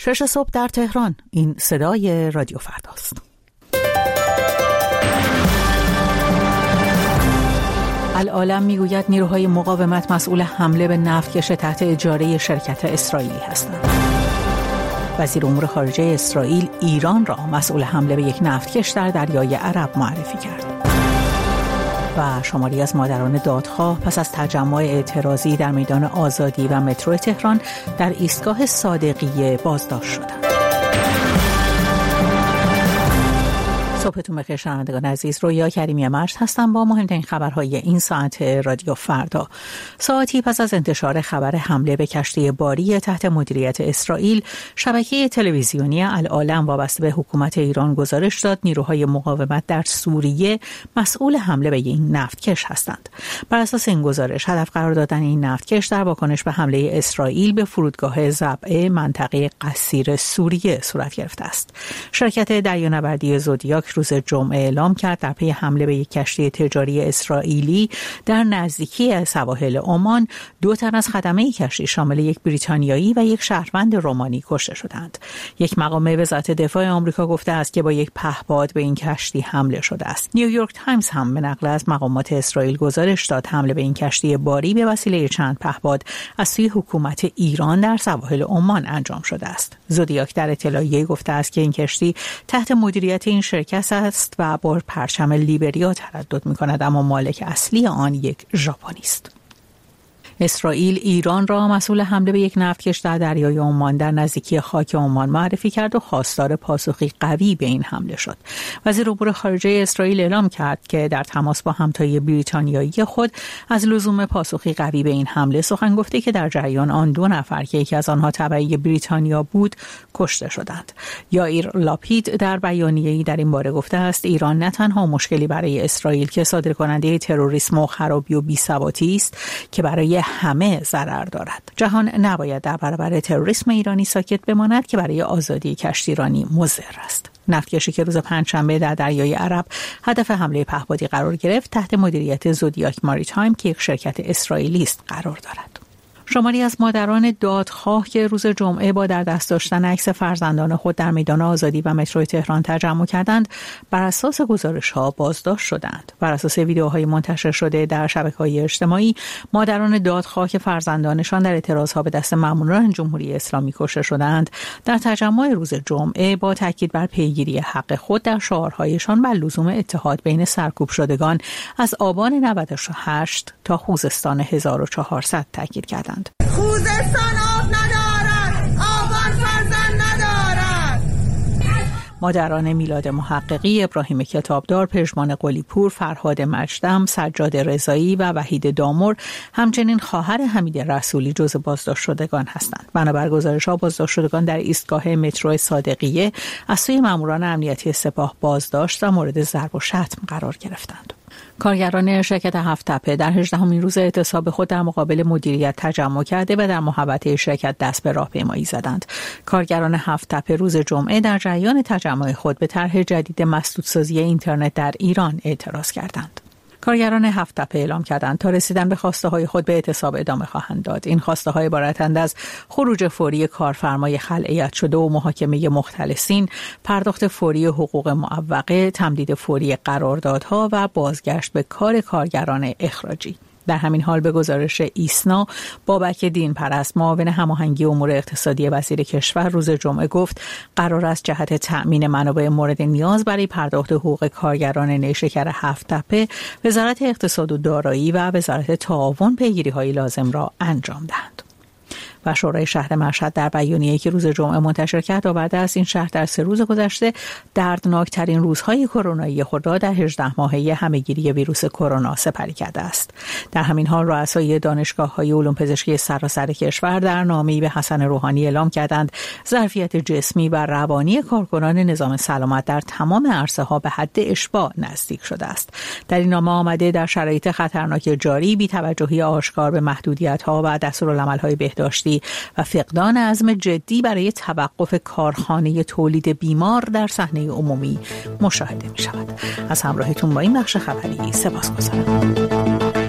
6 صبح در تهران. این صدای رادیو فرداست. العالم میگوید نیروهای مقاومت مسئول حمله به نفتکش تحت اجاره شرکت اسرائیلی هستند. وزیر امور خارجه اسرائیل ایران را مسئول حمله به یک نفتکش در دریای عرب معرفی کرد. و شماری از مادران دادخواه پس از تجمع اعتراضی در میدان آزادی و مترو تهران در ایستگاه صادقیه بازداشت شدند. صبحتون بخیر شنوندگان عزیز. رویا کریمی مجد هستم با مهمترین خبرهای این ساعت رادیو فردا. ساعتی پس از انتشار خبر حمله به کشتی باری تحت مدیریت اسرائیل، شبکه تلویزیونی العالم وابسته به حکومت ایران گزارش داد نیروهای مقاومت در سوریه مسئول حمله به این نفتکش هستند. بر اساس این گزارش هدف قرار دادن این نفتکش در واکنش به حمله اسرائیل به فرودگاه ضبعه منطقه قصیر سوریه صورت گرفته است. شرکت دریانوردی زودیاک روز جمعه اعلام کرد در پی حمله به یک کشتی تجاری اسرائیلی در نزدیکی سواحل عمان 2 تن از خدمه کشتی شامل یک بریتانیایی و یک شهروند رومانی کشته شدند. یک مقام وزارت دفاع آمریکا گفته است که با یک پهپاد به این کشتی حمله شده است. نیویورک تایمز هم به نقل از مقامات اسرائیل گزارش داد حمله به این کشتی باری به وسیله چند پهپاد از سوی حکومت ایران در سواحل عمان انجام شده است. زودیاک در اطلاعیه گفته است که این کشتی تحت مدیریت این شرکت است و با پرچم لیبریا تردد می‌کند، اما مالک اصلی آن یک ژاپنی است. اسرائیل ایران را مسئول حمله به یک نفتکش در دریای عمان در نزدیکی خاک عمان معرفی کرد و خواستار پاسخی قوی به این حمله شد. وزیر امور خارجه اسرائیل اعلام کرد که در تماس با همتای بریتانیایی خود از لزوم پاسخی قوی به این حمله سخن گفته که در جریان آن 2 نفر که یکی از آنها تبعی بریتانیا بود کشته شدند. یائیر لاپید در بیانیه‌ای در این باره گفته است ایران نه تنها مشکلی برای اسرائیل که صادرکننده تروریسم و خرابی و بی‌ثباتی است که برای همه ضرر دارد. جهان نباید در برابر تروریسم ایرانی ساکت بماند که برای آزادی کشتیرانی مضر است. نفتکشی که روز پنجشنبه در دریای عرب هدف حمله پهپادی قرار گرفت تحت مدیریت زودیاک ماریتایم که یک شرکت اسرائیلی است قرار دارد. شماری از مادران دادخواه که روز جمعه با در دست داشتن عکس فرزندان خود در میدان آزادی و مترو تهران تجمع کردند، بر اساس گزارش‌ها بازداشت شدند. بر اساس ویدیوهای منتشر شده در شبکه‌های اجتماعی، مادران دادخواه که فرزندانشان در اعتراضها به دست ماموران جمهوری اسلامی کشته شدند، در تجمع روز جمعه با تاکید بر پیگیری حق خود در شعارهایشان بر لزوم اتحاد بین سرکوب شدگان از آبان 98 تا خوزستان 1400 تاکید کردند. خوزستان آب ندارد، آبان فرزند ندارد. مادران میلاد محققی، ابراهیم کتابدار، پژمان قلی‌پور، فرهاد مجدم، سجاد رضایی و وحید دامور همچنین خواهر حمید رسولی جزو بازداشت شدگان هستند. بنابر گزارش‌ها بازداشت شدگان در ایستگاه مترو صادقیه از سوی ماموران امنیتی سپاه بازداشت و مورد ضرب و شتم قرار گرفتند. کارگران شرکت هفت‌تپه در 18مین روز اعتصاب خود در مقابل مدیریت تجمع کرده و در محوطه شرکت دست به راهپیمایی زدند. کارگران هفت‌تپه روز جمعه در جریان تجمع خود به طرح جدید مسدودسازی اینترنت در ایران اعتراض کردند. کارگران هفت‌تپه اعلام کردند تا رسیدن به خواسته‌های خود به اعتصاب ادامه خواهند داد. این خواسته‌ها عبارتند از خروج فوری کارفرمای خلعیت شده و محاکمه مختلسین، پرداخت فوری حقوق معوقه، تمدید فوری قراردادها و بازگشت به کار کارگران اخراجی. در همین حال به گزارش ایسنا، بابک دینپرست معاون هماهنگی امور اقتصادی وزیر کشور روز جمعه گفت قرار است جهت تأمین منابع مورد نیاز برای پرداخت حقوق کارگران نیشکر هفت‌تپه، وزارت اقتصاد و دارایی و وزارت تعاون پیگیری‌های لازم را انجام دهند. و شورای شهر مشهد در بیانیه‌ای که روز جمعه منتشر کرد آورده است این شهر در 3 روز گذشته دردناکترین روزهای کرونایی خود را در 18 ماهه همه‌گیری ویروس کرونا سپری کرده است. در همین حال رؤسای دانشگاه‌های علوم پزشکی سراسر کشور در نامه‌ای به حسن روحانی اعلام کردند ظرفیت جسمی و روانی کارکنان نظام سلامت در تمام عرصه‌ها به حد اشباع نزدیک شده است. در این نامه آمده در شرایط خطرناک جاری بی‌توجهی آشکار به محدودیت‌ها و دستورالعمل‌های بهداشتی و فقدان عزم جدی برای توقف کارخانه تولید بیمار در صحنه عمومی مشاهده می شود. از همراهیتون با این بخش خبری سپاسگزارم.